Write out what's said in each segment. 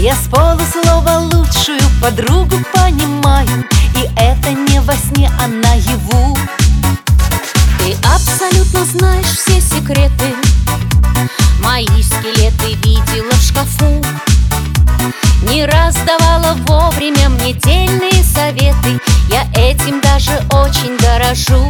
Я с полуслова лучшую подругу понимаю, и это не во сне, а наяву. Ты абсолютно знаешь все секреты, мои скелеты видела в шкафу. Не раз давала вовремя мне дельные советы, я этим даже очень дорожу.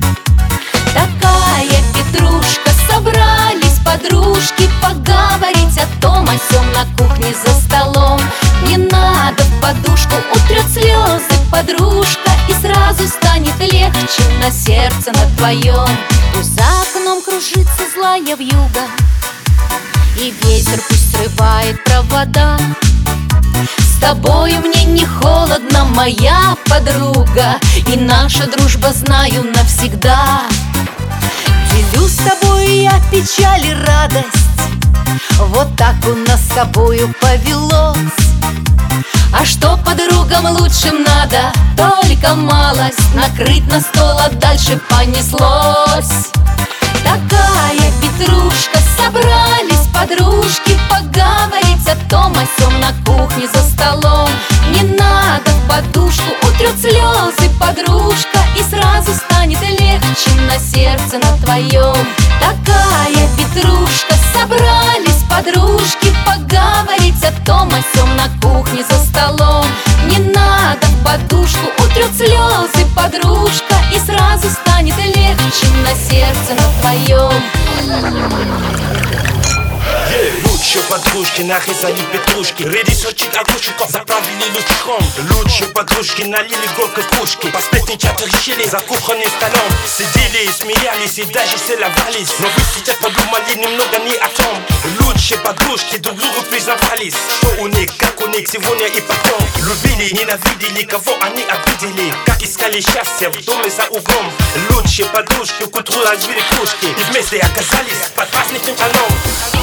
Такая петрушка, собрались подружки поговорить о том о сём на кухне за столом. Не надо в подушку, утрет слезы подружка, и сразу станет легче на сердце на твоем. Пусть за окном кружится злая вьюга, и ветер пусть срывает провода. С тобою мне не холодно, моя подруга, и наша дружба знаю навсегда. Делю с тобою я печаль и радость, вот так у нас с тобою повелось. А что подругам лучшим надо? Только малость накрыть на стол, а дальше понеслось. Такая петрушка, собрались подружки поговорить о том о сём на кухне за столом. Не надо в подушку, утрет слезы подружка, и сразу станет легче на сердце на твоем. Такая петрушка, собрались подружки поговорить о том о сём на кухне за столом. Не надо в подушку, утрет слезы подружка, и сразу станет легче на сердце на твоем. Лучше подружки нарезали петрушки, рыли сочит огурчиков, заправили лучком. Лучше подружки налили горькой кружки, по сплетничать решили за кухонным столом. Сидели и смеялись, и даже целовались, но вы сейчас подумали немного не о том. Лучше подружки друг другу признавались, что у них, как у них сегодня и потом. Любили, ненавидели, кого они обидели, как искали счастье в доме за углом. Лучше подружки к утру разбили кружки, и вместе оказались под праздничным столом.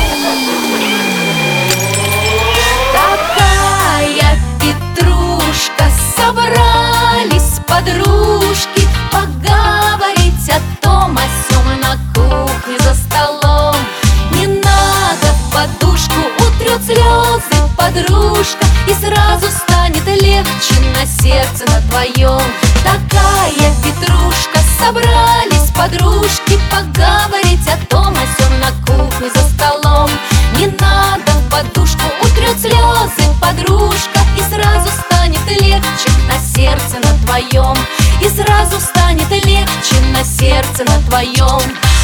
Такая петрушка, собрались подружки поговорить о том о сём на кухне за столом. Не надо в подушку, утрет слезы подружка, и сразу станет легче на сердце на твоем. Такая петрушка, собрались подружки поговорить о том о сём на кухне за столом. Не надо в подушку, утрет слезы подружка, и сразу станет легче на сердце на твоем. И сразу станет легче на сердце на твоем.